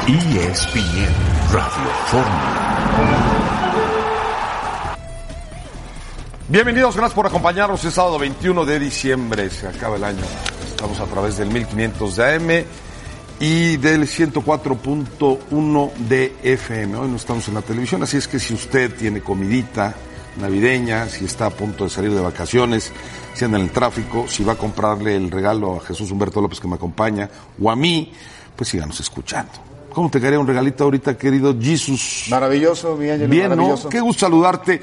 ESPN Radio Fórmula. Bienvenidos, gracias por acompañarnos. Es sábado 21 de diciembre, se acaba el año. Estamos a través del 1500 de AM y del 104.1 de FM. Hoy no estamos en la televisión, así es que si usted tiene comidita navideña, si está a punto de salir de vacaciones, si anda en el tráfico, si va a comprarle el regalo a Jesús Humberto López que me acompaña, o a mí, pues síganos escuchando. ¿Cómo te quedaría un regalito ahorita, querido Jesús? Maravilloso, mi Ángel. Bien, maravilloso. ¿no? Qué gusto saludarte.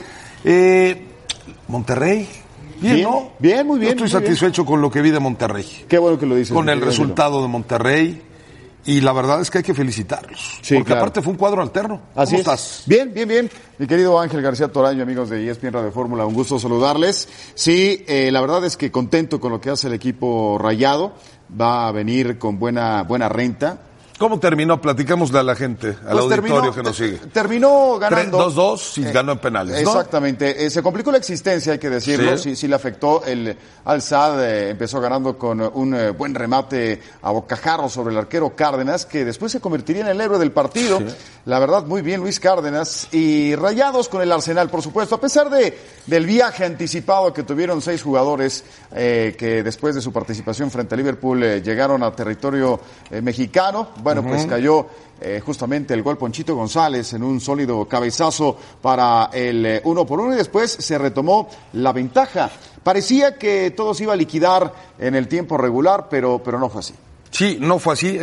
Monterrey. Bien, ¿no? Bien, muy bien. Yo estoy satisfecho con lo que vi de Monterrey. Qué bueno que lo dices. Con el resultado de Monterrey. Y la verdad es que hay que felicitarlos. Sí, porque claro. aparte fue un cuadro alterno. Así ¿Cómo es. estás? Bien, bien, bien. Mi querido Ángel García Toraño, amigos de ESPN Radio Fórmula, un gusto saludarles. Sí, la verdad es que contento con lo que hace el equipo Rayado. Va a venir con buena renta. ¿Cómo terminó? Platicámosle a la gente, al auditorio que nos sigue. Terminó ganando. 2-2 y ganó en penales, ¿no? Exactamente. Se complicó la existencia, hay que decirlo. Sí. Sí le afectó. El Al-Sadd empezó ganando con un buen remate a bocajarro sobre el arquero Cárdenas, que después se convertiría en el héroe del partido. Sí. La verdad, muy bien Luis Cárdenas. Y Rayados con el Arsenal, por supuesto. A pesar del viaje anticipado que tuvieron 6 jugadores que después de su participación frente a Liverpool llegaron a territorio mexicano. Bueno, pues cayó justamente el gol Ponchito González en un sólido cabezazo para el 1-1 y después se retomó la ventaja. Parecía que todo se iba a liquidar en el tiempo regular, pero no fue así. Sí, no fue así.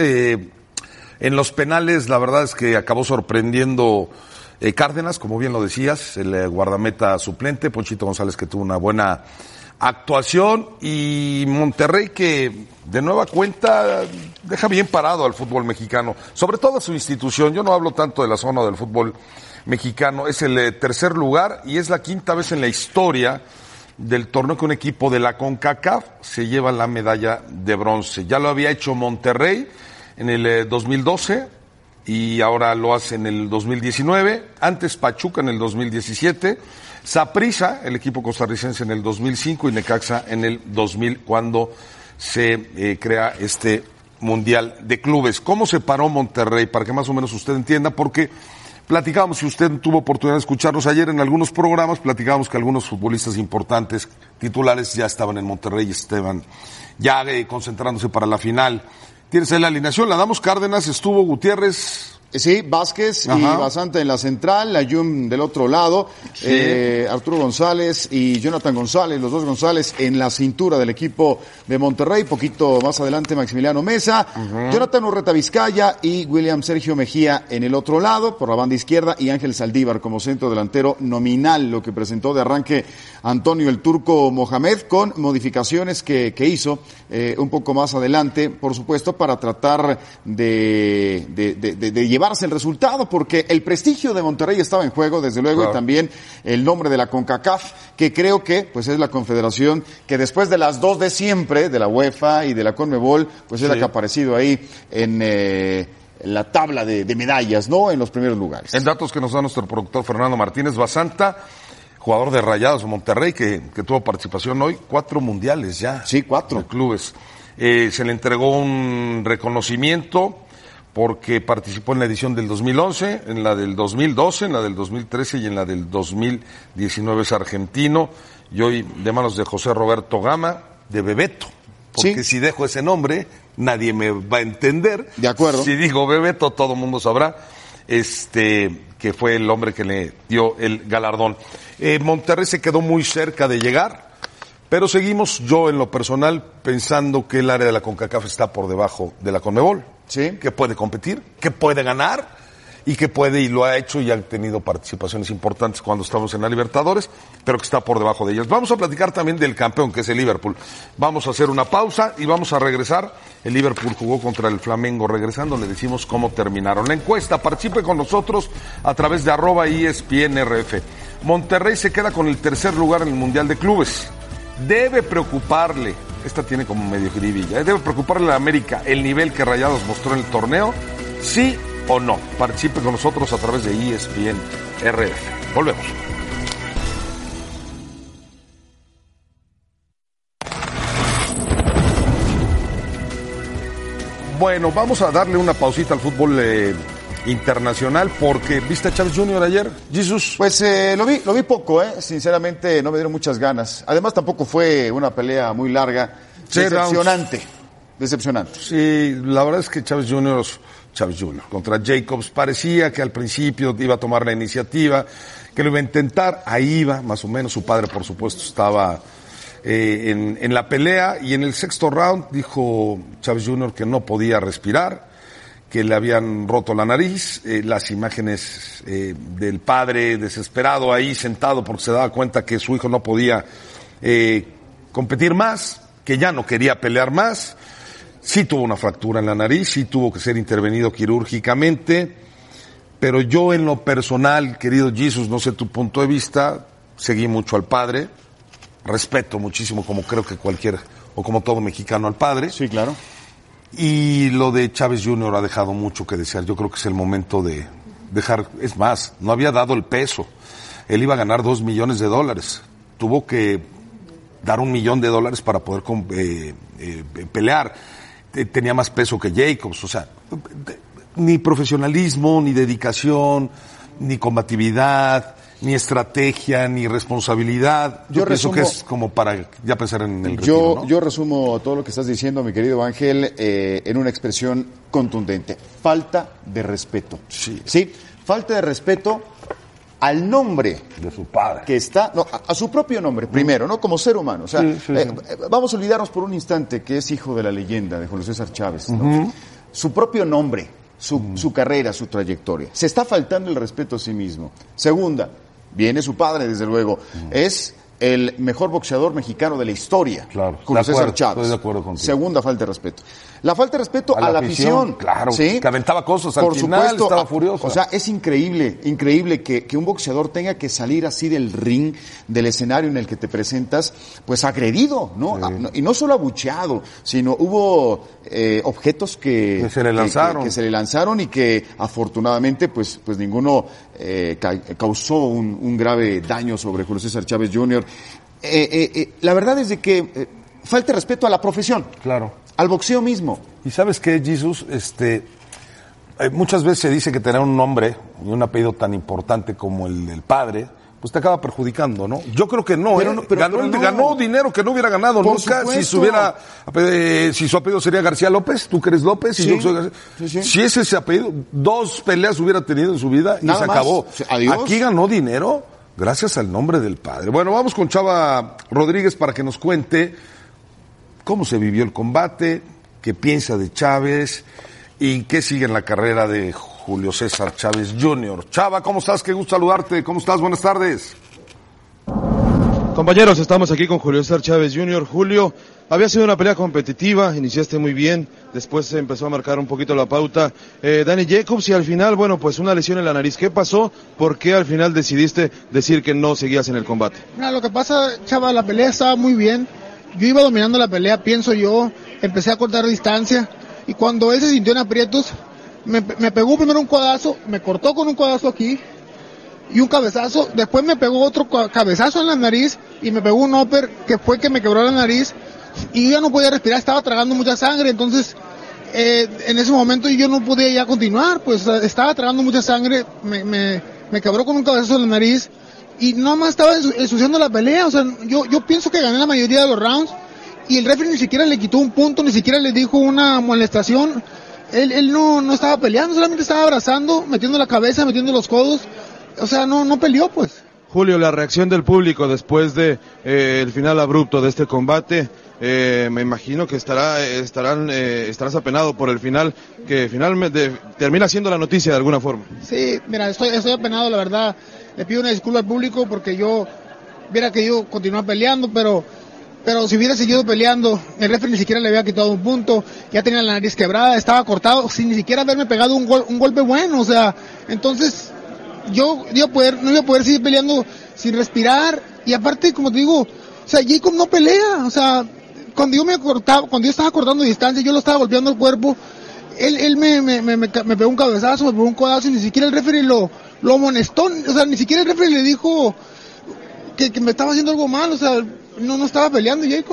En los penales la verdad es que acabó sorprendiendo Cárdenas, como bien lo decías, el guardameta suplente, Ponchito González, que tuvo una buena actuación, y Monterrey que de nueva cuenta deja bien parado al fútbol mexicano, sobre todo a su institución. Yo no hablo tanto de la zona del fútbol mexicano, es el tercer lugar y es la quinta vez en la historia del torneo que un equipo de la CONCACAF se lleva la medalla de bronce. Ya lo había hecho Monterrey en el 2012 y ahora lo hace en el 2019, antes Pachuca en el 2017, Saprissa, el equipo costarricense, en el 2005 y Necaxa en el 2000, cuando se crea este Mundial de Clubes. ¿Cómo se paró Monterrey? Para que más o menos usted entienda, porque platicábamos, si usted tuvo oportunidad de escucharnos ayer en algunos programas, platicábamos que algunos futbolistas importantes, titulares, ya estaban en Monterrey y estaban ya concentrándose para la final. Tienes ahí la alineación, la damos. Cárdenas, estuvo Gutiérrez. Sí, Vázquez y Basanta en la central, Ayun del otro lado, sí. Arturo González y Jonathan González, los dos González en la cintura del equipo de Monterrey, poquito más adelante Maximiliano Mesa, Jonathan Urreta Vizcaya y William Sergio Mejía en el otro lado, por la banda izquierda, y Ángel Saldívar como centro delantero nominal, lo que presentó de arranque Antonio el Turco Mohamed, con modificaciones que hizo un poco más adelante, por supuesto, para tratar de llevarse el resultado, porque el prestigio de Monterrey estaba en juego, desde luego, claro. Y también el nombre de la CONCACAF, que creo que pues es la confederación que después de las dos de siempre, de la UEFA y de la CONMEBOL, pues es la que ha aparecido ahí en la tabla de medallas, ¿no? En los primeros lugares. En datos que nos da nuestro productor Fernando Martínez, Basanta, jugador de Rayados de Monterrey, que tuvo participación hoy, 4 mundiales ya. Sí, 4. De clubes. Se le entregó un reconocimiento porque participó en la edición del 2011, en la del 2012, en la del 2013 y en la del 2019. Es argentino y hoy de manos de José Roberto Gama, de Bebeto, porque si dejo ese nombre nadie me va a entender. De acuerdo. Si digo Bebeto todo el mundo sabrá que fue el hombre que le dio el galardón. Monterrey se quedó muy cerca de llegar, pero seguimos, yo en lo personal, pensando que el área de la CONCACAF está por debajo de la CONMEBOL. Sí. Que puede competir, que puede ganar y que puede, y lo ha hecho y ha tenido participaciones importantes cuando estamos en la Libertadores, pero que está por debajo de ellas. Vamos a platicar también del campeón, que es el Liverpool. Vamos a hacer una pausa y vamos a regresar. El Liverpool jugó contra el Flamengo. Regresando le decimos cómo terminaron. La encuesta, participe con nosotros a través de @ESPNRF. Monterrey se queda con el tercer lugar en el Mundial de Clubes. Debe preocuparle, esta tiene como medio jiribilla, debe preocuparle a América el nivel que Rayados mostró en el torneo, sí o no. Participe con nosotros a través de ESPN RF. Volvemos. Bueno, vamos a darle una pausita al fútbol internacional porque ¿viste a Chávez Jr. ayer, Jesús? Pues lo vi poco, sinceramente no me dieron muchas ganas. Además tampoco fue una pelea muy larga, decepcionante. Sí, la verdad es que Chávez Jr. contra Jacobs parecía que al principio iba a tomar la iniciativa, que lo iba a intentar, ahí iba, más o menos, su padre por supuesto estaba en la pelea y en el sexto round dijo Chávez Jr. que no podía respirar, que le habían roto la nariz, las imágenes del padre desesperado ahí sentado porque se daba cuenta que su hijo no podía competir más, que ya no quería pelear más, sí tuvo una fractura en la nariz, sí tuvo que ser intervenido quirúrgicamente, pero yo en lo personal, querido Jesús, no sé tu punto de vista, seguí mucho al padre, respeto muchísimo como creo que como todo mexicano al padre. Sí, claro. Y lo de Chávez Jr. ha dejado mucho que desear. Yo creo que es el momento de dejar, es más, no había dado el peso. Él iba a ganar $2 millones. Tuvo que dar $1 millón para poder pelear. Tenía más peso que Jacobs. O sea, ni profesionalismo, ni dedicación, ni combatividad, ni estrategia, ni responsabilidad. Yo pienso que es como para ya pensar en el retiro, ¿no? Yo resumo todo lo que estás diciendo, mi querido Ángel, en una expresión contundente. Falta de respeto. Sí, falta de respeto al nombre de su padre. Que está, a su propio nombre, primero, ¿no? Como ser humano. O sea, vamos a olvidarnos por un instante que es hijo de la leyenda de Julio César Chávez, ¿no? Su propio nombre, su carrera, su trayectoria. Se está faltando el respeto a sí mismo. Segunda, viene su padre, desde luego. Es el mejor boxeador mexicano de la historia. Claro, Julio César Chávez. Estoy de acuerdo contigo. Segunda falta de respeto. La falta de respeto a la afición. Claro, ¿sí? Que aventaba cosas al final, supuesto, estaba furioso. O sea, es increíble que un boxeador tenga que salir así del ring, del escenario en el que te presentas, pues agredido, ¿no? Y no solo abucheado, sino hubo objetos que se le lanzaron. Que se le lanzaron y que afortunadamente pues ninguno causó un grave daño sobre Julio César Chávez Jr. La verdad es de que falta respeto a la profesión. Claro. Al boxeo mismo. Y ¿sabes qué, Jesús? Muchas veces se dice que tener un nombre y un apellido tan importante como el del padre, pues te acaba perjudicando, ¿no? Yo creo que no, ganó dinero que no hubiera ganado por nunca supuesto. si su apellido sería García López, tú que eres López, y sí, yo soy García. Sí. Si es ese apellido, 2 peleas hubiera tenido en su vida y nada se más. acabó. Adiós. Aquí ganó dinero gracias al nombre del padre. Bueno, vamos con Chava Rodríguez para que nos cuente cómo se vivió el combate, qué piensa de Chávez y qué sigue en la carrera de Julio César Chávez Jr. Chava, ¿cómo estás? Qué gusto saludarte. ¿Cómo estás? Buenas tardes. Compañeros, estamos aquí con Julio César Chávez Jr. Julio, había sido una pelea competitiva, iniciaste muy bien, después se empezó a marcar un poquito la pauta Danny Jacobs y al final, bueno, pues una lesión en la nariz. ¿Qué pasó? ¿Por qué al final decidiste decir que no seguías en el combate? Mira, lo que pasa, Chava, la pelea estaba muy bien. Yo iba dominando la pelea, pienso yo, empecé a cortar distancia y cuando él se sintió en aprietos, me pegó primero un codazo, me cortó con un codazo aquí y un cabezazo, después me pegó otro cabezazo en la nariz y me pegó un upper que fue que me quebró la nariz y yo ya no podía respirar, estaba tragando mucha sangre, entonces en ese momento yo no podía ya continuar, pues estaba tragando mucha sangre, me quebró con un cabezazo en la nariz. Y nada más estaba ensuciando la pelea, o sea, yo pienso que gané la mayoría de los rounds y el referee ni siquiera le quitó un punto, ni siquiera le dijo una molestación. Él no estaba peleando, solamente estaba abrazando, metiendo la cabeza, metiendo los codos, o sea, no peleó pues. Julio, la reacción del público después de el final abrupto de este combate, me imagino que estarás apenado por el final, que finalmente termina siendo la noticia de alguna forma. Sí, mira, estoy apenado, la verdad. Le pido una disculpa al público porque yo hubiera querido continuar peleando, pero si hubiera seguido peleando, el referee ni siquiera le había quitado un punto, ya tenía la nariz quebrada, estaba cortado, sin ni siquiera haberme pegado un golpe bueno, o sea, entonces yo no iba a poder seguir peleando sin respirar, y aparte, como te digo, o sea, Jacob no pelea, o sea, cuando yo estaba cortando distancia, yo lo estaba golpeando el cuerpo, él me pegó un cabezazo, me pegó un codazo, y ni siquiera el referee lo amonestó, o sea, ni siquiera el referee le dijo que me estaba haciendo algo mal, o sea, no estaba peleando Jacob.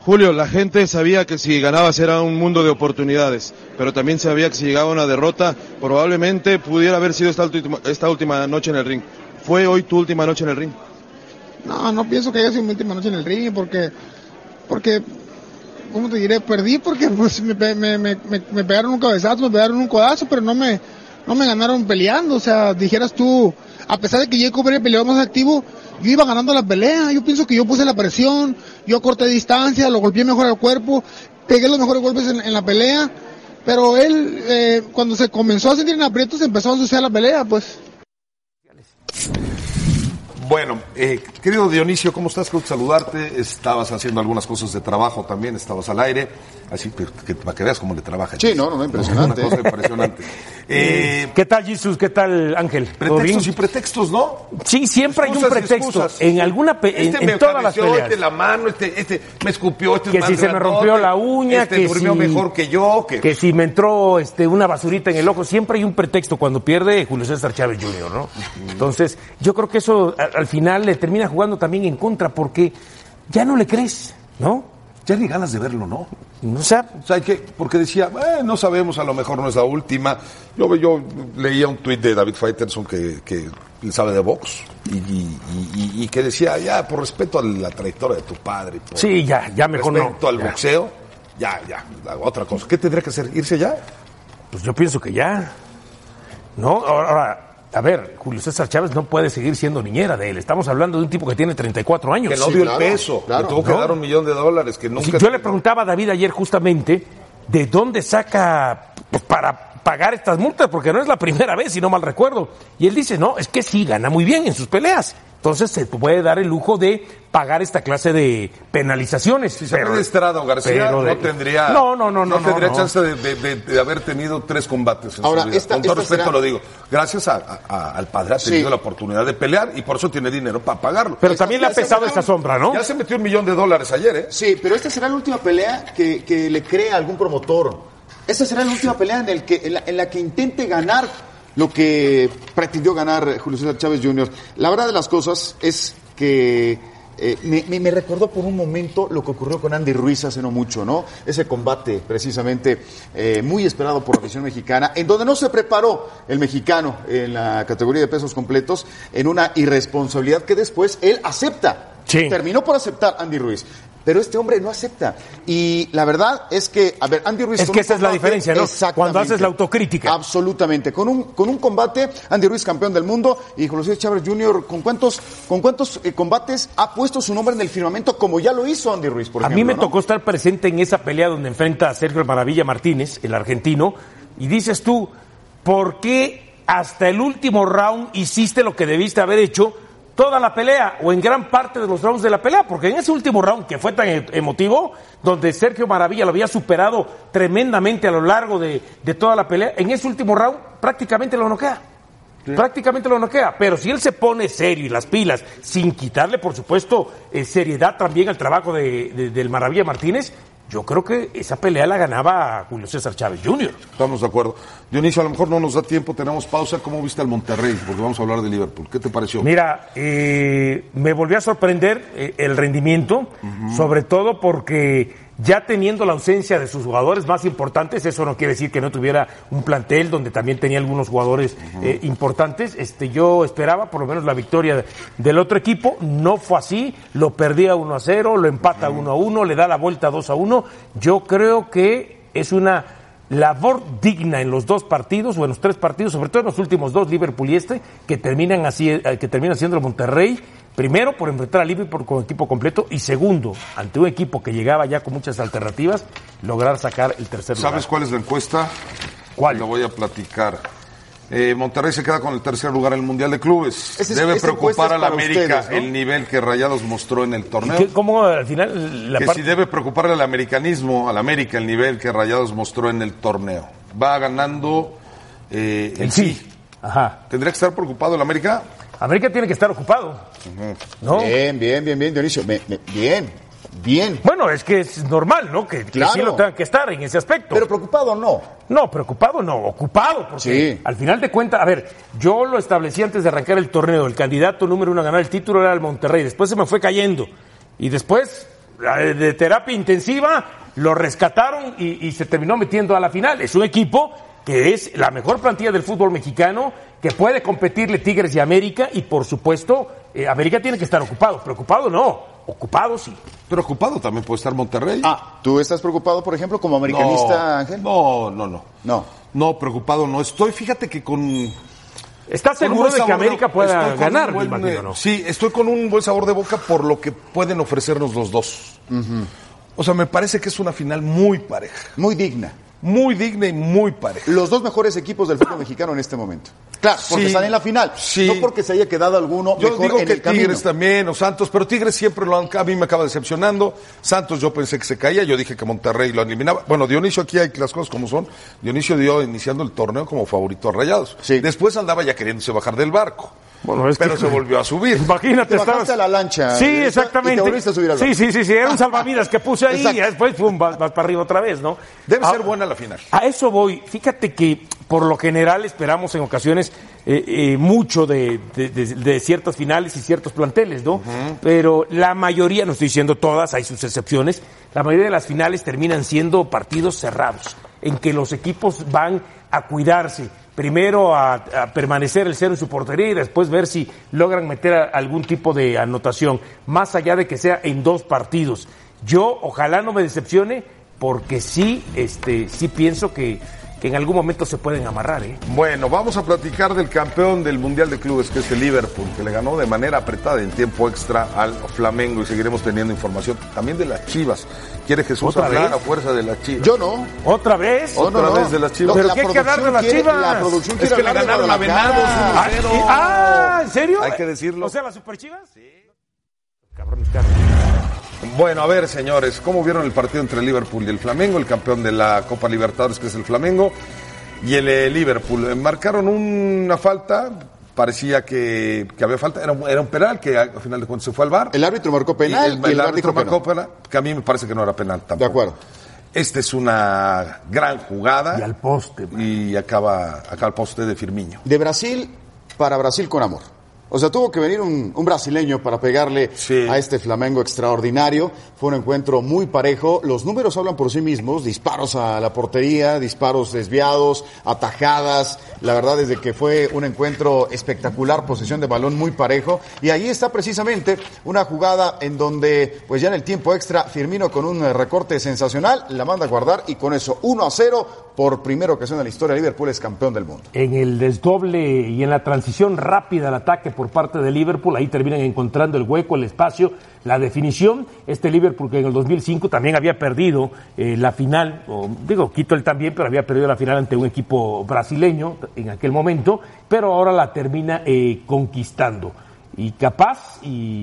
Julio, la gente sabía que si ganabas era un mundo de oportunidades, pero también sabía que si llegaba una derrota, probablemente pudiera haber sido esta última noche en el ring. ¿Fue hoy tu última noche en el ring? No pienso que haya sido mi última noche en el ring, porque, ¿cómo te diré? Perdí porque pues me pegaron un cabezazo, me pegaron un codazo, pero no me ganaron peleando. O sea, dijeras tú, a pesar de que Jacob era el peleador más activo, yo iba ganando la pelea. Yo pienso que yo puse la presión, yo corté distancia, lo golpeé mejor al cuerpo, pegué los mejores golpes en la pelea, pero él, cuando se comenzó a sentir en aprietos, empezó a ensuciar la pelea, pues. Bueno, querido Dionisio, ¿cómo estás? Quiero saludarte. Estabas haciendo algunas cosas de trabajo también, estabas al aire, así que para que veas cómo le trabaja. Sí, no, impresionante. Una cosa impresionante. ¿Qué tal, Jesús? ¿Qué tal, Ángel? Pretextos y pretextos, ¿no? Sí, siempre hay un pretexto. En todas las peleas. La mano, me escupió, que si se me rompió la uña, que durmió mejor que yo, que si me entró una basurita en el ojo. Siempre hay un pretexto cuando pierde Julio César Chávez Jr., ¿no? Entonces, yo creo que eso al final le termina jugando también en contra, porque ya no le crees, ¿no? Ya ni ganas de verlo, ¿no? O sea, porque decía, no sabemos, a lo mejor no es la última. Yo leía un tuit de David Faitelson que sabe de box y que decía, ya, por respeto a la trayectoria de tu padre, por sí, ya mejor no. Respeto al boxeo, ya, otra cosa. ¿Qué tendría que hacer? ¿Irse ya? Pues yo pienso que ya, ¿no? Ahora, a ver, Julio César Chávez no puede seguir siendo niñera de él. Estamos hablando de un tipo que tiene 34 años. Que no dio el peso, que tuvo que dar $1 millón, que nunca... Sí, yo le preguntaba a David ayer justamente de dónde saca para pagar estas multas, porque no es la primera vez, si no mal recuerdo. Y él dice, no, es que sí, gana muy bien en sus peleas. Entonces se puede dar el lujo de pagar esta clase de penalizaciones. Si se pierde Estrada o García, no tendría chance de haber tenido 3 combates en ahora, su vida. Con todo respeto lo digo. Gracias al padre ha tenido la oportunidad de pelear y por eso tiene dinero para pagarlo. Pero también le ha pesado esa sombra, ¿no? Ya se metió $1 millón ayer, ¿eh? Sí, pero esta será la última pelea que le crea algún promotor. Esta será la última pelea en la que intente ganar lo que pretendió ganar Julio César Chávez Jr. La verdad de las cosas es que me recordó por un momento lo que ocurrió con Andy Ruiz hace no mucho, ¿no? Ese combate precisamente muy esperado por la afición mexicana, en donde no se preparó el mexicano en la categoría de pesos completos, en una irresponsabilidad que después él acepta. Sí. Terminó por aceptar Andy Ruiz. Pero este hombre no acepta. Y la verdad es que, a ver, Andy Ruiz... Es que esa es la diferencia, ¿no? Cuando haces la autocrítica. Absolutamente. Con un combate, Andy Ruiz campeón del mundo y Julio César Chávez Jr., ¿con cuántos combates ha puesto su nombre en el firmamento como ya lo hizo Andy Ruiz, por ejemplo? A mí me tocó estar presente en esa pelea donde enfrenta a Sergio Maravilla Martínez, el argentino, y dices tú, ¿por qué hasta el último round hiciste lo que debiste haber hecho toda la pelea o en gran parte de los rounds de la pelea? Porque en ese último round que fue tan emotivo, donde Sergio Maravilla lo había superado tremendamente a lo largo de toda la pelea, en ese último round prácticamente lo noquea. Sí. Prácticamente lo noquea, pero si él se pone serio y las pilas, sin quitarle, por supuesto, seriedad también al trabajo del Maravilla Martínez, yo creo que esa pelea la ganaba Julio César Chávez Jr. Estamos de acuerdo. Dionisio, a lo mejor no nos da tiempo, tenemos pausa. ¿Cómo viste al Monterrey? Porque vamos a hablar de Liverpool. ¿Qué te pareció? Mira, me volvió a sorprender el rendimiento, sobre todo porque ya teniendo la ausencia de sus jugadores más importantes, eso no quiere decir que no tuviera un plantel donde también tenía algunos jugadores importantes. Yo esperaba por lo menos la victoria del otro equipo, no fue así, lo perdía 1-0, lo empata 1-1, le da la vuelta 2-1. Yo creo que es una labor digna en los 2 partidos o en los 3 partidos, sobre todo en los últimos 2, Liverpool y que termina siendo el Monterrey. Primero, por enfrentar a Liverpool con equipo completo, y segundo, ante un equipo que llegaba ya con muchas alternativas, lograr sacar el tercer lugar. ¿Sabes cuál es la encuesta? ¿Cuál? Lo voy a platicar. Monterrey se queda con el tercer lugar en el Mundial de Clubes. Debe preocupar a la América ustedes, ¿no? El nivel que Rayados mostró en el torneo. ¿Cómo al final? Si debe preocupar al americanismo, al América, el nivel que Rayados mostró en el torneo. Va ganando el sí. Ajá. ¿Tendría que estar preocupado el América? América tiene que estar ocupado, ¿no? Bien, Dionisio. Bien. Bueno, es que es normal, ¿no? Que claro. Sí lo tengan que estar en ese aspecto. Pero preocupado no. No, preocupado no, ocupado. Porque sí. Al final de cuentas, a ver, yo lo establecí antes de arrancar el torneo. El candidato número 1 a ganar el título era el Monterrey. Después se me fue cayendo. Y después de terapia intensiva, lo rescataron y se terminó metiendo a la final. Es un equipo que es la mejor plantilla del fútbol mexicano, que puede competirle Tigres y América, y por supuesto, América tiene que estar ocupado. Preocupado no, ocupado sí. Pero ocupado también puede estar Monterrey. ¿Tú estás preocupado, por ejemplo, como americanista, Ángel? No, preocupado no estoy. Fíjate que ¿Estás seguro de que América pueda ganar? ¿No? Sí, estoy con un buen sabor de boca por lo que pueden ofrecernos los dos. Uh-huh. O sea, me parece que es una final muy pareja. Muy digna. Muy digna y muy pareja. Los dos mejores equipos del fútbol mexicano en este momento. Claro, porque están en la final. Sí. No porque se haya quedado alguno yo mejor digo en que el camino. Tigres también, o Santos, pero Tigres siempre a mí me acaba decepcionando. Santos yo pensé que se caía, yo dije que Monterrey lo eliminaba. Bueno, Dionisio, aquí hay las cosas como son. Dionisio dio iniciando el torneo como favorito a Rayados. Sí. Después andaba ya queriéndose bajar del barco. Bueno, pero se volvió a subir. Imagínate, te bajaste a la lancha. Sí, exactamente. Y te volviste a subir al barco. Sí, era un salvavidas que puse ahí y después pum, vas para arriba otra vez, ¿no? Debe ser buena la final. A eso voy. Fíjate que por lo general esperamos en ocasiones mucho de ciertas finales y ciertos planteles, ¿no? Uh-huh. Pero la mayoría, no estoy diciendo todas, hay sus excepciones, la mayoría de las finales terminan siendo partidos cerrados, en que los equipos van a cuidarse. Primero a permanecer el cero en su portería y después ver si logran meter algún tipo de anotación, más allá de que sea en 2 partidos. Yo ojalá no me decepcione, porque sí pienso que en algún momento se pueden amarrar, ¿eh? Bueno, vamos a platicar del campeón del Mundial de Clubes, que es el Liverpool, que le ganó de manera apretada en tiempo extra al Flamengo, y seguiremos teniendo información también de las Chivas. ¿Quiere Jesús hablar a fuerza de las Chivas? Yo no. ¿Otra vez? ¿Otra vez de las Chivas? ¿Pero qué hay que hablar de las Chivas? La producción quiere es que le ganaron a Venados 1-0. ¿En serio? Hay que decirlo. ¿O sea, las Super Chivas? Sí. Cabrones. Bueno, a ver, señores, ¿cómo vieron el partido entre el Liverpool y el Flamengo? El campeón de la Copa Libertadores, que es el Flamengo, y el Liverpool. Marcaron una falta, parecía que había falta, era un penal, que al final de cuentas se fue al VAR. El árbitro marcó penal y el árbitro marcó penal, que a mí me parece que no era penal tampoco. De acuerdo. Esta es una gran jugada. Y al poste. Y acá al poste de Firmino. De Brasil para Brasil con amor. O sea, tuvo que venir un brasileño para pegarle a este Flamengo extraordinario. Fue un encuentro muy parejo. Los números hablan por sí mismos. Disparos a la portería, disparos desviados, atajadas. La verdad es de que fue un encuentro espectacular, posesión de balón muy parejo. Y ahí está precisamente una jugada en donde, pues ya en el tiempo extra, Firmino con un recorte sensacional, la manda a guardar, y con eso 1-0, por primera ocasión en la historia, Liverpool es campeón del mundo. En el desdoble y en la transición rápida al ataque por parte de Liverpool, ahí terminan encontrando el hueco, el espacio, la definición. Este Liverpool, que en el 2005 también había perdido la final, quito él también, pero había perdido la final ante un equipo brasileño en aquel momento, pero ahora la termina conquistando. Y capaz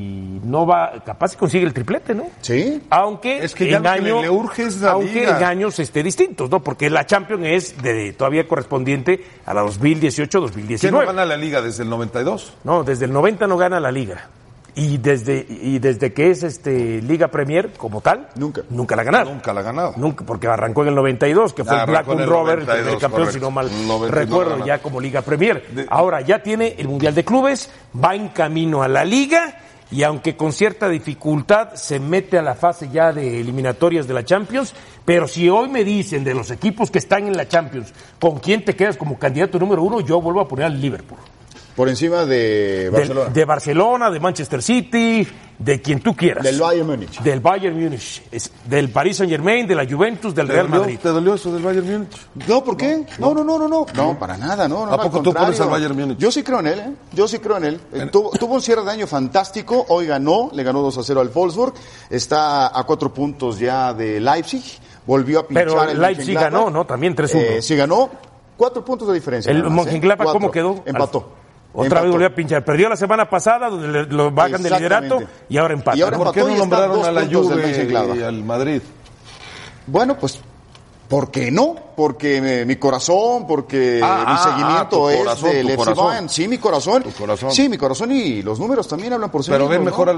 consigue el triplete, ¿no? Sí. Aunque es que ya le urge es la liga. En años distintos, ¿no? Porque la Champions es todavía correspondiente a la 2018-2019. ¿Quién no gana la liga desde el 92? No, desde el 90 no gana la liga. Y desde que es Liga Premier como tal, nunca la ha ganado. Nunca la ha ganado. Nunca, porque arrancó en el 92, que fue el Blackburn Rovers el campeón, correcto. Si no mal recuerdo, ya como Liga Premier. Ahora ya tiene el Mundial de Clubes, va en camino a la Liga, y aunque con cierta dificultad se mete a la fase ya de eliminatorias de la Champions, pero si hoy me dicen de los equipos que están en la Champions, ¿con quién te quedas como candidato número 1? Yo vuelvo a poner al Liverpool. Por encima de Barcelona. De Barcelona, de Manchester City, de quien tú quieras. Del Bayern Múnich. Del Bayern Múnich. Del Paris Saint-Germain, de la Juventus, del Real Madrid. ¿Te dolió eso del Bayern Múnich? No, ¿por qué? No. No, para nada, no. ¿A poco tú pones al Bayern Múnich? Yo sí creo en él, ¿eh? Yo sí creo en él. Tuvo un cierre de año fantástico. Hoy le ganó 2-0 al Wolfsburg. Está a 4 puntos ya de Leipzig. Volvió a pinchar. Pero el Leipzig ganó, ¿no? También 3-1. Sí ganó. 4 puntos de diferencia. ¿El Mönchengladbach cómo quedó? Empató. Otra vez volvió a pinchar. Perdió la semana pasada, donde lo bajan del liderato, y ahora empata. ¿Por qué no nombraron a la Juve y al Madrid? Bueno, pues, ¿por qué no? Porque mi corazón, porque mi seguimiento es del FC Bayern. Sí, mi corazón. Tu corazón. Sí, mi corazón, y los números también hablan por sí mismos. Pero ven ¿no? mejor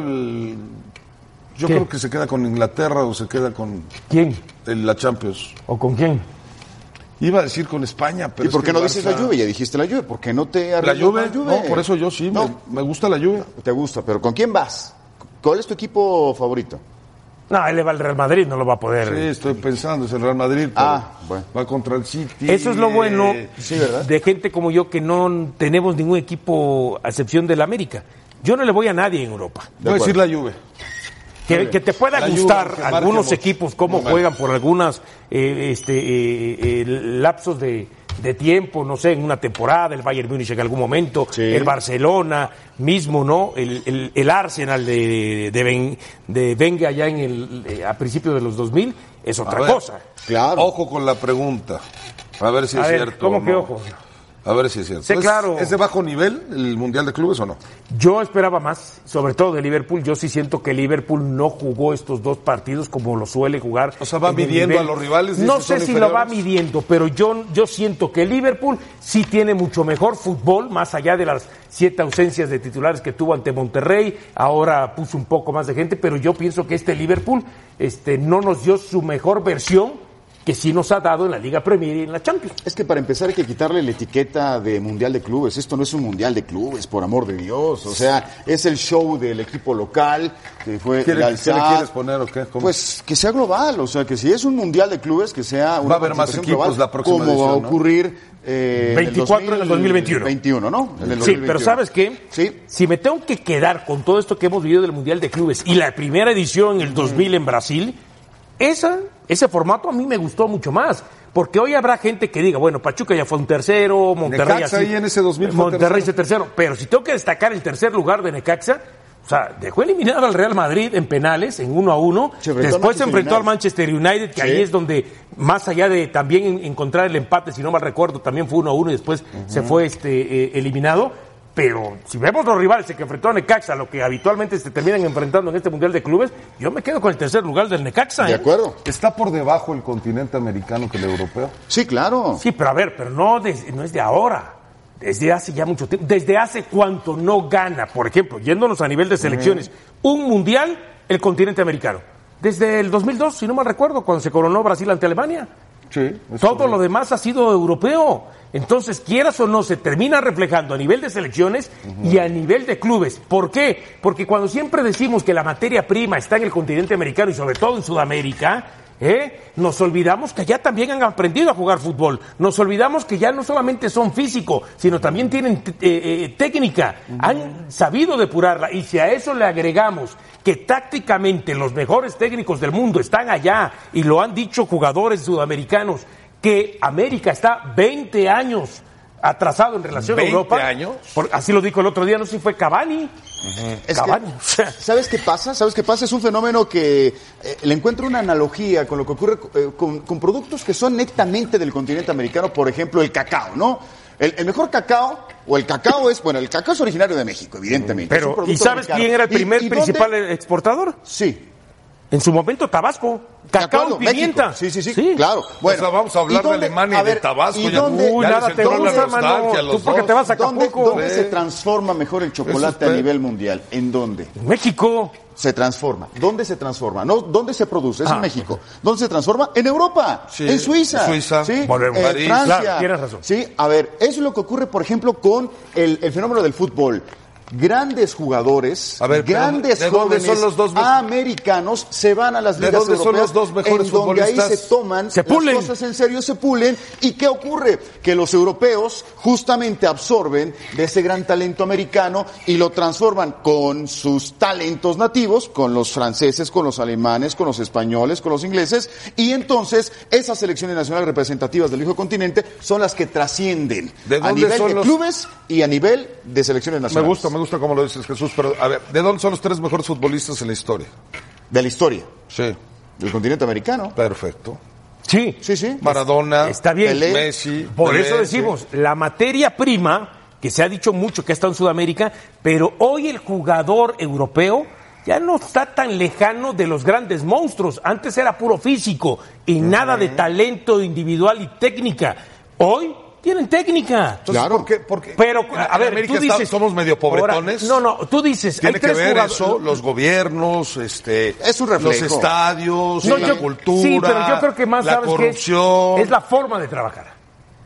Yo creo que se queda con Inglaterra o se queda con... ¿Quién? La Champions. ¿O con quién? Iba a decir con España, pero... ¿Y por qué no dices la Juve? Ya dijiste la Juve. ¿Por qué no te arriesgas la Juve? No, por eso yo sí, me gusta la Juve. Te gusta, pero ¿con quién vas? ¿Cuál es tu equipo favorito? No, él le va al Real Madrid, no lo va a poder. Sí, estoy pensando, es el Real Madrid, pero bueno. va contra el City. Eso es lo bueno sí, ¿verdad? de gente como yo que no tenemos ningún equipo a excepción del América. Yo no le voy a nadie en Europa. Voy a decir la Juve. Que te pueda La gustar Juve, algunos marquemos. equipos, cómo juegan por algunas lapsos de tiempo, no sé, en una temporada, el Bayern Múnich en algún momento, Sí. el Barcelona mismo, ¿no? El Arsenal de Wenger allá a principios de los 2000 es A otra ver, cosa. Claro. Ojo con la pregunta. A ver si es A ver, cierto. ¿cómo o que no. ojo? A ver si es cierto. Sí, claro. ¿Es de bajo nivel el Mundial de Clubes o no? Yo esperaba más, sobre todo de Liverpool. Yo sí siento que Liverpool no jugó estos dos partidos como lo suele jugar. O sea, va en el midiendo nivel. a los rivales, dices, No sé son si lo va inferiores. midiendo, pero yo siento que Liverpool sí tiene mucho mejor fútbol, más allá de las 7 ausencias de titulares que tuvo ante Monterrey. Ahora puso un poco más de gente, pero yo pienso que este Liverpool no nos dio su mejor versión que sí nos ha dado en la Liga Premier y en la Champions. Es que para empezar hay que quitarle la etiqueta de Mundial de Clubes. Esto no es un Mundial de Clubes, por amor de Dios. O sea, es el show del equipo local, que fue ¿Qué el le Al-Sadd. quieres poner o qué? ¿Cómo? Pues que sea global, o sea, que si es un Mundial de Clubes, que sea una Va a haber más participación equipos global, la próxima como va a edición, ¿no? ocurrir en 24 en el 2021. 21, ¿no? En el Sí, 2021. pero ¿sabes qué? Sí. Si me tengo que quedar con todo esto que hemos vivido del Mundial de Clubes y la primera edición en el 2000 en Brasil, ese formato a mí me gustó mucho más. Porque hoy habrá gente que diga, bueno, Pachuca ya fue un tercero, Monterrey Necaxa así. ahí en ese 2000 fue Monterrey fue tercero. Pero si tengo que destacar el tercer lugar de Necaxa, o sea, dejó eliminado al Real Madrid en penales, en 1-1. Se enfrentó al Después se Manchester enfrentó al United. Manchester United, que Sí. ahí es donde, más allá de también encontrar el empate, si no mal recuerdo, también fue 1-1 y después se fue eliminado. Pero si vemos los rivales que enfrentó a Necaxa, lo que habitualmente se terminan enfrentando en este Mundial de Clubes, yo me quedo con el tercer lugar del Necaxa. De acuerdo. ¿Está por debajo el continente americano que el europeo? Sí, claro. Sí, pero a ver, pero no es de ahora. Desde hace ya mucho tiempo. ¿Desde hace cuánto no gana, por ejemplo, yéndonos a nivel de selecciones, un mundial el continente americano? Desde el 2002, si no mal recuerdo, cuando se coronó Brasil ante Alemania. Sí. Todo lo demás ha sido europeo. Entonces, quieras o no, se termina reflejando a nivel de selecciones y a nivel de clubes. ¿Por qué? Porque cuando siempre decimos que la materia prima está en el continente americano y sobre todo en Sudamérica, nos olvidamos que allá también han aprendido a jugar fútbol. Nos olvidamos que ya no solamente son físicos, sino también tienen técnica. Han sabido depurarla. Y si a eso le agregamos que tácticamente los mejores técnicos del mundo están allá, y lo han dicho jugadores sudamericanos, que América está 20 años atrasado en relación a 20 Europa. años. Así lo dijo el otro día, no sé si fue Cavani. Es Cavani. que, ¿sabes qué pasa? ¿Sabes qué pasa? Es un fenómeno que le encuentro una analogía con lo que ocurre con productos que son netamente del continente americano, por ejemplo, el cacao, ¿no? El mejor cacao, o el cacao es originario de México, evidentemente. Es un Pero, producto ¿y sabes mexicano. quién era el primer ¿Y principal dónde? exportador? Sí. En su momento, Tabasco. De Cacao acuerdo, y pimienta. México. Sí, claro. Bueno, O sea, vamos a hablar ¿y dónde- de Alemania y a ver, de Tabasco. ¿y ya- dónde- Uy, ya nada les te entró la gusta, nostalgia mano. a los Tú porque dos. te vas a ¿Dónde, Acapulco. dónde Sí. se transforma mejor el chocolate Eso a es- nivel mundial? ¿En dónde? México. Se transforma. ¿Dónde se transforma? No, ¿dónde se produce? Es en Ah. México. ¿Dónde se transforma? En Europa, Sí, en Suiza, en Suiza. ¿sí? Volvemos. En París. Francia. Claro, tienes razón. Sí, a ver, eso es lo que ocurre, por ejemplo, con el fenómeno del fútbol. Grandes jugadores, A ver, pero grandes ¿de dónde jóvenes son los dos americanos se van a las ¿De ligas dónde son europeas, los dos mejores en donde ahí futbolistas? se toman Se pulen. las cosas en serio, se pulen. ¿Y qué ocurre? Que los europeos justamente absorben de ese gran talento americano y lo transforman con sus talentos nativos, con los franceses, con los alemanes, con los españoles, con los ingleses, y entonces esas selecciones nacionales representativas del viejo continente son las que trascienden ¿De a dónde nivel son de los- clubes y a nivel de selecciones Me nacionales. gusta cómo lo dices, Jesús, pero a ver, ¿de dónde son los 3 mejores futbolistas en la historia? De la historia Sí, del continente americano. perfecto. Sí. Sí, sí. Maradona, Está bien. Pelé. Messi. Por Pelé, eso decimos, la materia prima, que se ha dicho mucho que ha estado en Sudamérica, pero hoy el jugador europeo ya no está tan lejano de los grandes monstruos. Antes era puro físico y nada de talento individual y técnica. Hoy tienen técnica. Entonces, Claro. ¿por qué? Pero, En a ver, América tú dices... somos medio pobretones. Ahora, no, tú dices... Tiene hay que 3 ver jugadores- eso, los gobiernos, Es un reflejo. los estadios, No, la yo- cultura, sí, pero yo creo que más la sabes corrupción. que es la forma de trabajar.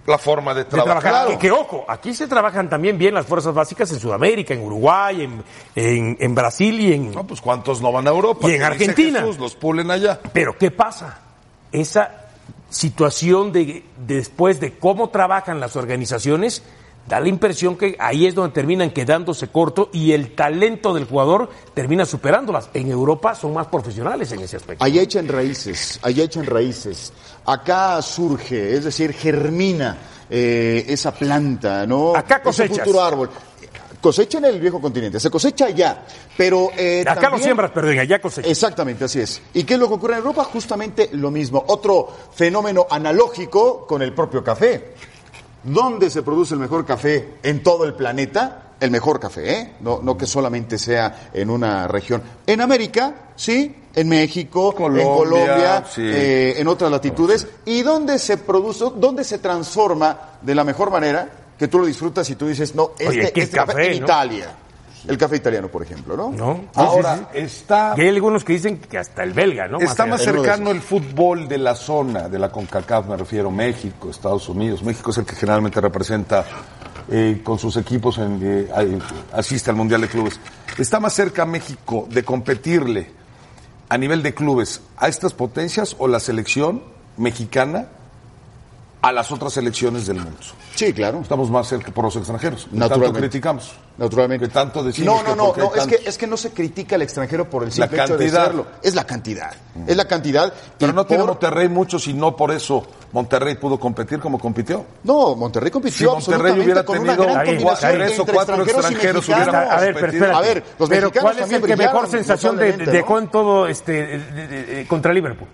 La forma de trabajar. Claro. Que ojo, aquí se trabajan también bien las fuerzas básicas en Sudamérica, en Uruguay, en Brasil y en... No, pues ¿cuántos no van a Europa? Y en Argentina. Jesús, los pulen allá. Pero ¿qué pasa? Esa situación después de cómo trabajan las organizaciones, da la impresión que ahí es donde terminan quedándose corto y el talento del jugador termina superándolas. En Europa son más profesionales en ese aspecto. Allá echan raíces. Acá surge, es decir, germina esa planta, ¿no? Acá cosechas. Ese futuro árbol. Cosecha en el viejo continente, se cosecha allá, pero acá también... lo siembras, perdón, allá cosechas. Exactamente, así es. ¿Y qué es lo que ocurre en Europa? Justamente lo mismo. Otro fenómeno analógico con el propio café. ¿Dónde se produce el mejor café en todo el planeta? El mejor café, ¿eh? No que solamente sea en una región. En América, sí, en México, en Colombia, sí. En otras latitudes. ¿Y dónde se produce, dónde se transforma de la mejor manera que tú lo disfrutas y tú dices, no, Oye, este café en ¿no? Italia? El café italiano, por ejemplo, ¿no? No. Ahora, está... Y hay algunos que dicen que hasta el belga, ¿no? Está más allá. cercano el fútbol de la zona, de la CONCACAF, me refiero, México, Estados Unidos. México es el que generalmente representa con sus equipos, asiste al Mundial de Clubes. ¿Está más cerca México de competirle a nivel de clubes a estas potencias o la selección mexicana a las otras selecciones del mundo? Sí, claro. Estamos más cerca por los extranjeros. Naturalmente. Tanto criticamos. Naturalmente. Que tanto decimos No, es que no se critica al extranjero por el simple hecho de serlo. Es la cantidad. Es la cantidad. Pero y no tiene Monterrey muchos y no por eso Monterrey pudo competir como compitió. No, Monterrey compitió Si Monterrey hubiera absolutamente con una tenido gran combinación 3 o entre 4 extranjeros, hubiera mexicanos. A ver, pero espérate. A ver, los pero mexicanos ¿cuál es también el que mejor brillaron, sensación notablemente, dejó ¿no? en todo contra Liverpool?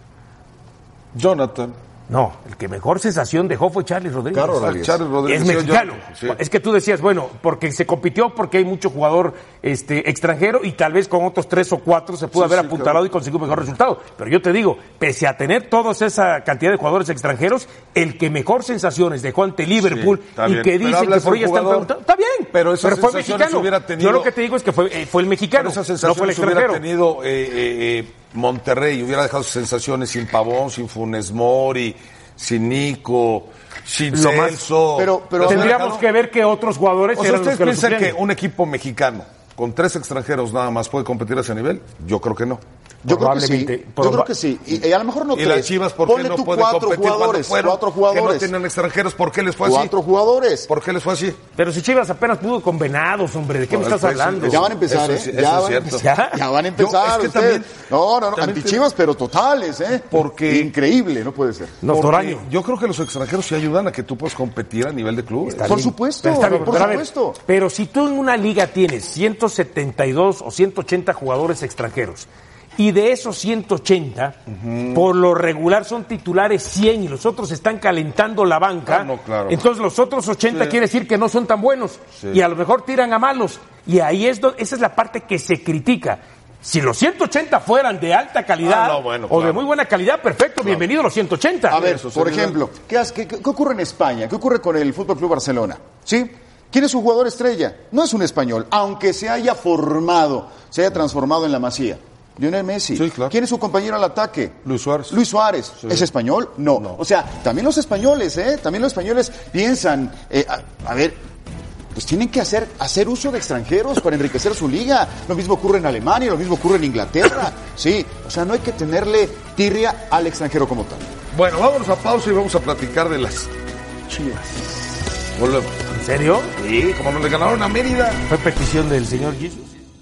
Jonathan. No, el que mejor sensación dejó fue Charly Rodríguez. Carlos Rodríguez. Charly Rodríguez. Es mexicano. Sí. Es que tú decías, bueno, porque se compitió, porque hay mucho jugador extranjero y tal vez con otros 3 o 4 se pudo haber apuntalado y conseguido un mejor resultado. Pero yo te digo, pese a tener toda esa cantidad de jugadores extranjeros, el que mejor sensaciones dejó ante Liverpool y bien. que Pero dicen que hablas por de ahí un están jugador. preguntando, está bien, Pero esas fue sensaciones mexicano. hubiera tenido- Yo lo que te digo es que fue el mexicano, Pero esas no fue el sensaciones hubiera extranjero. tenido Monterrey, hubiera dejado sus sensaciones sin Pavón, sin Funes Mori, sin Nico, sin Lo más- Celso. pero Tendríamos que ver que otros jugadores O sea, eran los ¿ustedes que lo piensan que suplían. un equipo mexicano con 3 extranjeros nada más puede competir a ese nivel? Yo creo que no. Yo creo que sí. Probablemente. Yo creo que sí. Y a lo mejor no ¿Y 3. las Chivas por qué Ponle no tú pueden 4 competir jugadores, cuando fueron? 4 jugadores. Que no tienen extranjeros, ¿por qué les fue así? 4 jugadores. ¿Por qué les fue así? Pero si Chivas apenas pudo con Venados, hombre, ¿de qué me Bueno, estás pues, hablando? eso- Ya van a empezar, eso ¿eh? es Ya van a cierto. empezar. Ya van a empezar Es que ustedes. también- No, también antichivas, pero totales, ¿eh? Porque- Increíble, no puede ser. No, Porque Toraño. yo creo que los extranjeros sí ayudan a que tú puedas competir a nivel de clubes. Por supuesto, Está bien, por pero a ver, supuesto. pero si tú en una liga tienes 172 o 180 jugadores extranjeros y de esos 180, por lo regular son titulares 100 y los otros están calentando la banca, Ah, no, claro. entonces los otros 80 quiere decir que no son tan buenos y a lo mejor tiran a malos. Y ahí esa es la parte que se critica. Si los 180 fueran de alta calidad Ah, no, bueno, o de claro. muy buena calidad, perfecto, bienvenido a los 180. A ver, Eso por sería- ejemplo, ¿qué ocurre en España? ¿Qué ocurre con el Fútbol Club Barcelona? ¿Sí? ¿Quién es su jugador estrella? No es un español, aunque se haya formado, se haya transformado en la Masía. Lionel Messi. Sí, claro. ¿Quién es su compañero al ataque? Luis Suárez. Luis Suárez. Sí. ¿Es español? No. No. O sea, también los españoles, También los españoles piensan, a ver, pues tienen que hacer uso de extranjeros para enriquecer su liga. Lo mismo ocurre en Alemania, lo mismo ocurre en Inglaterra. Sí, o sea, no hay que tenerle tirria al extranjero como tal. Bueno, vámonos a pausa y vamos a platicar de las Chivas. Volvemos. ¿En serio? Sí, como nos le ganaron a Mérida. ¿Fue petición del señor Jesus?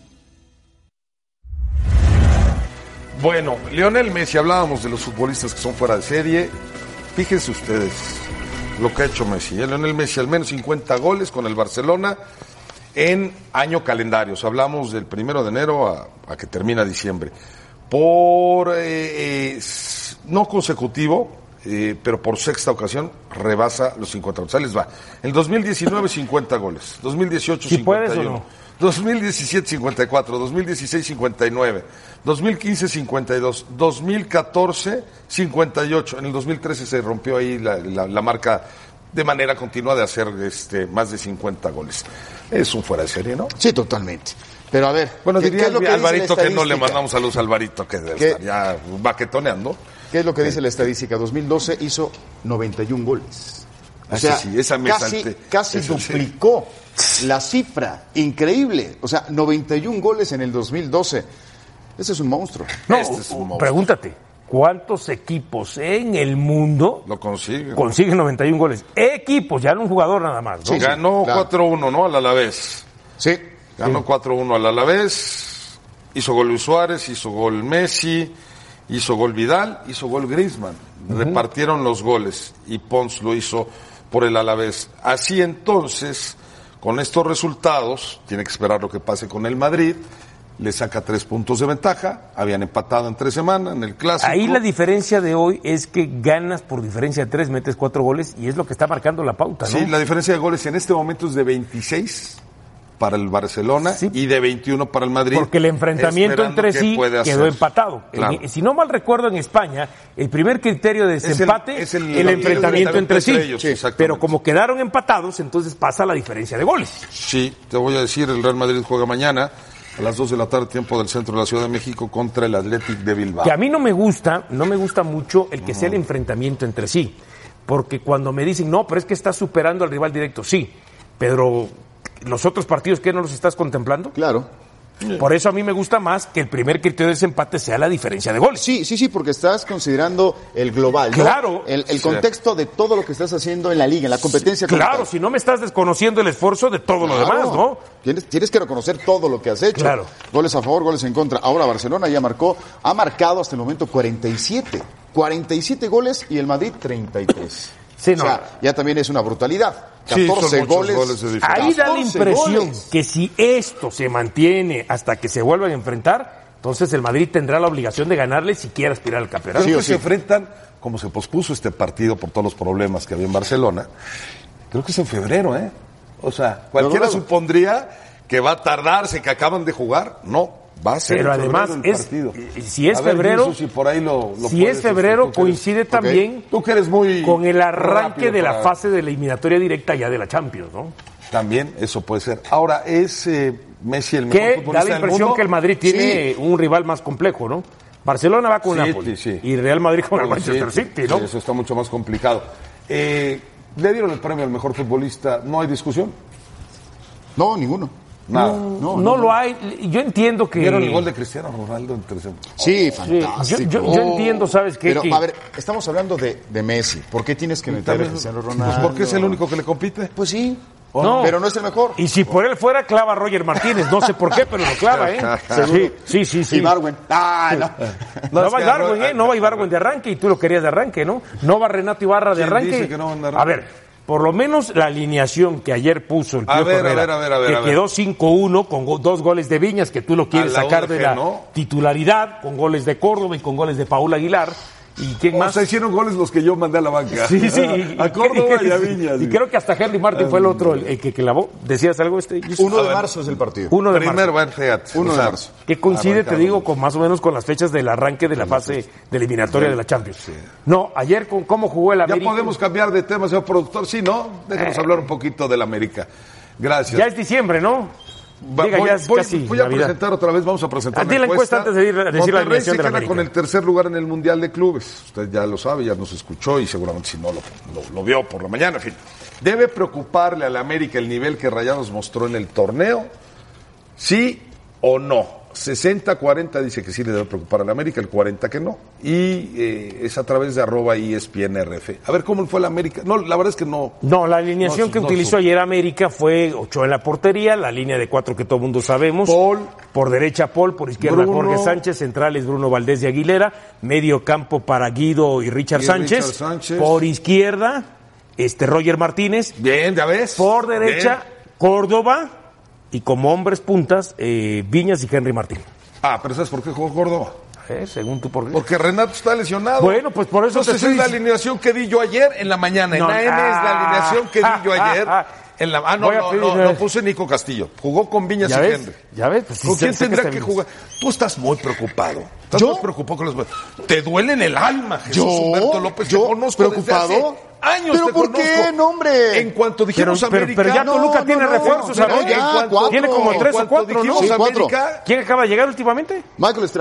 Bueno, Lionel Messi, hablábamos de los futbolistas que son fuera de serie. Fíjense ustedes lo que ha hecho Messi. Lionel Messi, al menos 50 goles con el Barcelona en año calendario. O sea, hablamos del 1 de enero a que termina diciembre. Por no consecutivo, pero por sexta ocasión rebasa los 50 goles. Ahí les va. En 2019, 50 goles. 2018, ¿Sí puedes 51. o no? 2017, 54. 2016, 59. 2015, 52. 2014, 58. En el 2013 se rompió ahí la marca de manera continua de hacer más de 50 goles. Es un fuera de serie, ¿no? Sí, totalmente. Pero a ver, Bueno, ¿qué diría es lo que dice la Alvarito que no le estadística? mandamos saludos a Alvarito, que debe ¿Qué? estar ya baquetoneando. ¿Qué es lo que dice la estadística? 2012 hizo 91 goles. O sea, sí, esa me salté. casi Eso duplicó la cifra. Increíble. O sea, 91 goles en el 2012. Ese es un monstruo. No, Este es un monstruo. pregúntate, ¿cuántos equipos en el mundo Lo consigue. consiguen 91 goles? Equipos, ya no un jugador nada más, ¿no? Sí, Ganó claro. 4-1, ¿no? Al Alavés. Sí. Ganó 4-1 al Alavés. Hizo gol Luis Suárez, hizo gol Messi, hizo gol Vidal, hizo gol Griezmann. Repartieron los goles y Pons lo hizo por el Alavés. Así entonces, con estos resultados, tiene que esperar lo que pase con el Madrid. Le saca 3 puntos de ventaja. Habían empatado en 3 semanas en el Clásico. Ahí la diferencia de hoy es que ganas por diferencia de 3, metes 4 goles y es lo que está marcando la pauta, ¿no? Sí, la diferencia de goles en este momento es de 26 para el Barcelona y de 21 para el Madrid. Porque el enfrentamiento esperando entre qué sí puede hacer. quedó empatado. Claro. Si no mal recuerdo, en España, el primer criterio de desempate es el el enfrentamiento entre sí. ellos, sí, exactamente. Pero como quedaron empatados, entonces pasa la diferencia de goles. Sí, te voy a decir, el Real Madrid juega mañana a las 2 de la tarde, tiempo del centro de la Ciudad de México, contra el Athletic de Bilbao. Que a mí no me gusta mucho el que sea el enfrentamiento entre sí. Porque cuando me dicen, no, pero es que estás superando al rival directo, sí. Pero los otros partidos, ¿qué no los estás contemplando? Claro. Por eso a mí me gusta más que el primer criterio de desempate sea la diferencia de goles. Sí, porque estás considerando el global, ¿no? Claro. El contexto de todo lo que estás haciendo en la liga, en la competencia. Claro, como tal. si no me estás desconociendo el esfuerzo de todo lo demás, ¿no? Tienes que reconocer todo lo que has hecho. Claro. Goles a favor, goles en contra. Ahora Barcelona ya ha marcado hasta el momento 47. 47 goles y el Madrid 33. Sí, no. O sea, ya también es una brutalidad. Sí, 14 son muchos goles. goles de diferencia. Ahí da la 14 impresión goles. que si esto se mantiene hasta que se vuelvan a enfrentar, entonces el Madrid tendrá la obligación de ganarle si quiere aspirar al campeonato. Creo Sí o que sí. se enfrentan, como se pospuso este partido por todos los problemas que había en Barcelona, creo que es en febrero, ¿eh? O sea, cualquiera Luego. supondría que va a tardarse, que acaban de jugar. No, va a ser Pero en además febrero el es- partido. si es A ver, febrero- Jesús, si por ahí lo Si puedes, es febrero, tú que eres- coincide también Tú que eres muy con el arranque rápido de la para- fase de la eliminatoria directa ya de la Champions, ¿no? También, eso puede ser. Ahora, ¿es Messi el mejor Que futbolista da la del impresión mundo? que el Madrid tiene un rival más complejo, ¿no? Barcelona va con Sí, Napoli sí. y Real Madrid con el Bueno, Manchester sí, City, ¿no? sí, eso está mucho más complicado. Le dieron el premio al mejor futbolista, ¿no hay discusión? No, ninguno. Nada. No lo hay. Yo entiendo que... ¿Vieron el gol de Cristiano Ronaldo en tercer? Sí, Sí, fantástico. yo entiendo, ¿sabes qué? Pero, Que- a ver, estamos hablando de Messi. ¿Por qué tienes que meter a Cristiano Ronaldo? Pues porque es el único que le compite. Pues sí. No. Pero no es el mejor. Y si por él fuera, clava a Roger Martínez. No sé por qué, pero lo clava, ¿eh? Sí. Y Darwin. Ah, no. No es va que Ibargüen, ¿eh? No va Ibargüen de arranque y tú lo querías de arranque, ¿no? No va Renato Ibarra de ¿Quién arranque. dice que no van de arranque? A ver, por lo menos la alineación que ayer puso el A Pío ver, Herrera, a ver. que quedó 5-1 con 2 goles de Viñas, que tú lo quieres A la sacar de ODG, la ¿no? titularidad, con goles de Córdoba y con goles de Paul Aguilar. ¿Y quién O más? sea, hicieron goles los que yo mandé a la banca. Sí. A Córdoba y a Viñas. Y creo que hasta Henry Martin fue el otro, el que clavó. ¿Decías algo? 1 de marzo es el partido. 1 de Primer, marzo. bueno, fíjate. 1 o de sea, marzo. Que coincide, te arrancaron. digo, con más o menos con las fechas del arranque de la fase de eliminatoria de la Champions. No, ayer con cómo jugó el Ya América. podemos cambiar de tema, señor productor. Sí, ¿no? Déjenos hablar un poquito del América. Gracias. Ya es diciembre, ¿no? Diga, ya es casi voy a Navidad. presentar otra vez, vamos a presentar Di la encuesta antes de decir la Monterrey alineación se de la queda América. con el tercer lugar en el Mundial de Clubes. Usted ya lo sabe, ya nos escuchó y seguramente si no lo vio por la mañana. En fin, ¿debe preocuparle a la América el nivel que Rayados mostró en el torneo? ¿Sí o no? 60-40 dice que sí le debe preocupar a la América, el 40 que no. Y es a través de @ESPNRF. A ver cómo fue la América. No, la verdad es que no. No, la alineación No, que no utilizó supo. ayer América fue Ochoa en la portería, la línea de 4 que todo el mundo sabemos. Paul. Por derecha Paul, por izquierda Bruno. Jorge Sánchez, centrales Bruno Valdés de Aguilera, medio campo para Guido y Richard Sánchez. Richard Sánchez. Por izquierda, Roger Martínez. Bien, ya ves. Por derecha, Córdoba. Y como hombres puntas, Viñas y Henry Martín. Ah, pero ¿sabes por qué jugó Córdoba? Según tú, ¿por qué? Porque Renato está lesionado. Bueno, pues por eso te Entonces estoy es la diciendo. alineación que di yo ayer en la mañana. No, en AM es la alineación que di yo ayer. Voy a pedir- No puse Nico Castillo. Jugó con Viñas ¿Ya y ves? Henry. ¿Ya ves? Pues sí, ¿Con quién sé que tendrá está que bien. jugar? Tú estás muy preocupado. Estás ¿Yo? muy preocupado con los... Te duele en el alma, Jesús ¿Yo? Humberto López. ¿Yo? Te conozco ¿Preocupado? desde hace años. ¿Pero te por conozco. qué, no, hombre? En cuanto dijimos Pero América... ya Toluca tiene refuerzos, no, ¿sabes? ya, En cuanto- cuatro. Tiene como 3 o 4, ¿no? dijimos Sí, cuatro. América... ¿Quién acaba de llegar últimamente? Michael Estrada.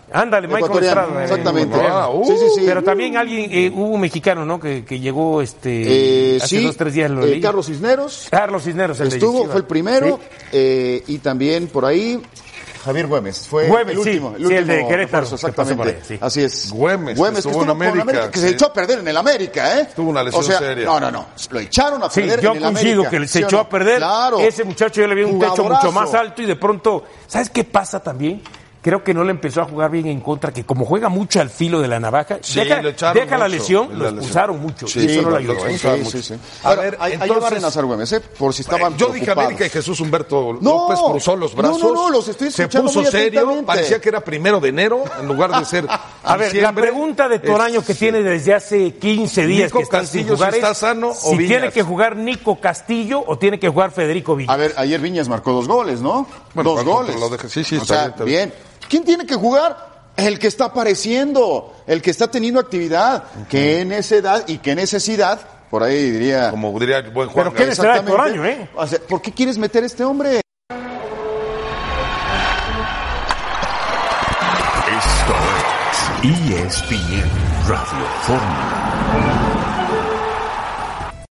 Ándale, Michael ecuatoriano, Estrada. exactamente. Sí. Pero también alguien, hubo un mexicano, ¿no? Que llegó hace 2-3 días. Carlos Cisneros. Carlos Cisneros, el estuvo, de fue el primero. Sí. Y también por ahí Javier Güemes. Fue el último. El de Querétaro. Exactamente. Ahí, sí. Así es. Güemes que estuvo en América. Que se echó a perder en el América, ¿eh? Tuvo una lesión seria. No. Lo echaron a perder en el América. Yo coincido que se echó a perder. Claro. Ese muchacho yo le vi un techo mucho más alto y de pronto, ¿sabes qué pasa también? Creo que no le empezó a jugar bien en contra, que como juega mucho al filo de la navaja, deja la lesión, lo expulsaron mucho. Sí, y eso no le ayudó. Sí. A ver, ahí va a renazar Güemes, por si estaban yo dije América y Jesús Humberto López cruzó los brazos. No, los estoy escuchando. Se puso serio, parecía que era 1 de enero, en lugar de ser a ver, la pregunta de Toraño que tiene desde hace 15 días Nico que están Castillo, sin jugar si está es sano, si o Viñas. Tiene que jugar Nico Castillo o tiene que jugar Federico Viñas. A ver, ayer Viñas marcó 2 goles, ¿no? Bueno, 2 goles. Sí, o sea, bien. ¿Quién tiene que jugar? El que está apareciendo, el que está teniendo actividad. ¿Qué necedad y qué necesidad? Por ahí diría... Como diría el buen Juan. Pero qué necesidad de Toraño, O sea, ¿por qué quieres meter a este hombre? Esto es ESPN Radio Fórmula.